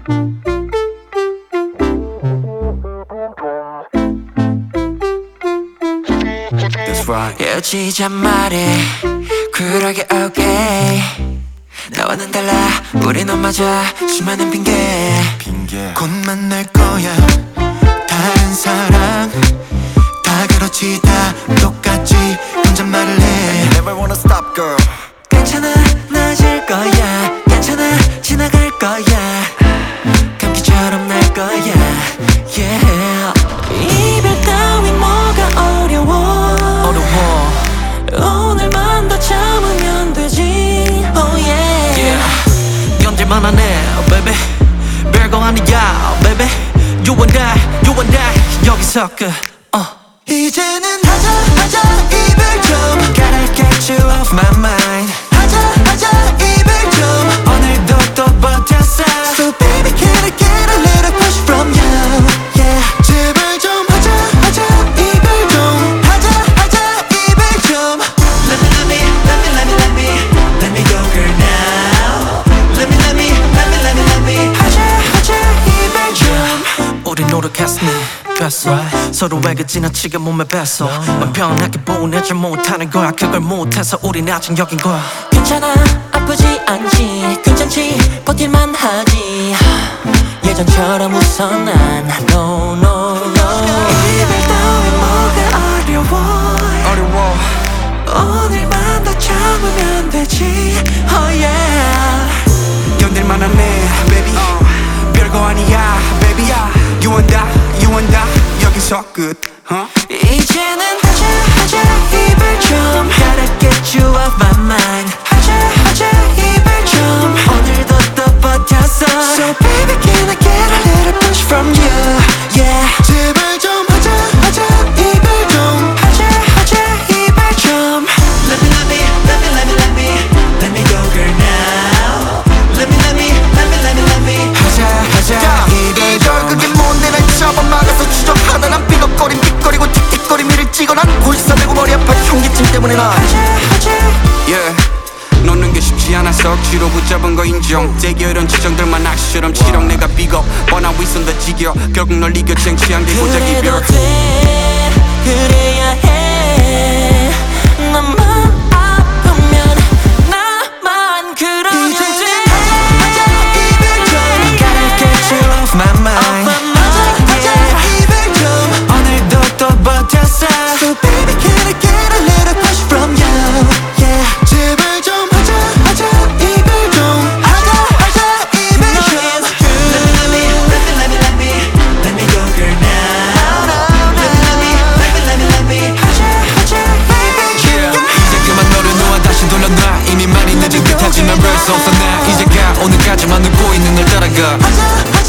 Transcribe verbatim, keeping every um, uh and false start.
That's right. 헤어지자 말해 쿨하게 okay 나와는 달라 우린 안 맞아 수많은 핑계 핑계. 곧 만날 거야 다른 사랑 다 그렇지 다 똑같지 혼잣말을 해 Never wanna stop, girl. 괜찮아 나아질 거야 괜찮아 지나갈 거야 감기처럼 날 거야 yeah. 이별 따위 뭐가 어려워 어려워. 오늘만 더 참으면 되지 oh yeah, Yeah. 견딜만 하네, baby. 별거 아니야, baby. You and I, you and I. 여기서 끝. uh. 이제는 하자 하자 이별 좀 Gotta get you off my mind 하자 하자 이별 좀 오늘도 또 버텼어 So baby can I get a little push from you yeah 제발 좀 하자 하자 이별 좀 하자 하자 이별 좀 Let me let me let me let me let me let me go girl now Let me let me let me let me let me 하자 하자 이별 좀 우리 노력했으니 뺐어 right. 서로에게 지나치게 몸에 뺐어 넌 편하게 보내질 못하는 거야 그걸 못해서 우린 아직 여긴 거야 괜찮아 아프지 않지 괜찮지 버틸만 하지 예전처럼 웃어 난 No no no 이별 따위 뭐가 어려워 어려워 오늘만 더 참으면 되지 Oh yeah 견딜만 하네 baby uh. 별거 아니야 baby You and I, you and I 여기서 끝 huh? 이제는 하자 하자 이별 좀 Gotta get you off my mind 하자 하자 이별 좀 오늘도 또 버텼어 So baby can I get a little push from you Yeah 제발 좀 하자 하자 이별 좀 하자 하자 이별 좀 Let me let me let me let me let me Let me go girl now Let me let me let me let me let me 하자 하자 이별 좀 그게 뭔데 날 잡아막아서 추적하다 난 삐걱거림 삐거리고 틱틱거리미를 찍어 난 골사대고 머리 아파 현기증 때문에 난 yeah. 놓는 게 쉽지 않아서 억지로 붙잡은 거 인정 대결은 지정들만 악수처럼 치렁 내가 삐걱 뻔한 위선도 지겨 결국 널 이겨 쟁취한 게 고작 이별 그래도 돼 그래야 해 나만 아프면 나만 그러면 돼 하자 하자 이별 좀 Gotta get you off my mind 하자 하자 이별 좀 오늘도 또 버텼어 So baby can I get a little push from you Yeah 제발 좀 하자 하자 이별 좀 하자 하자 이별 좀 Let me let me let me let me let me go girl now Let me let me let me let me let me 하자 하자 이별 좀 yeah. 이제 그만 너를 놓아 다시 돌려놔 이미 많이 늦은 듯하지만 별수 없어 나 이제 가 오늘까지만 웃고 있는 널 따라가 하자 하자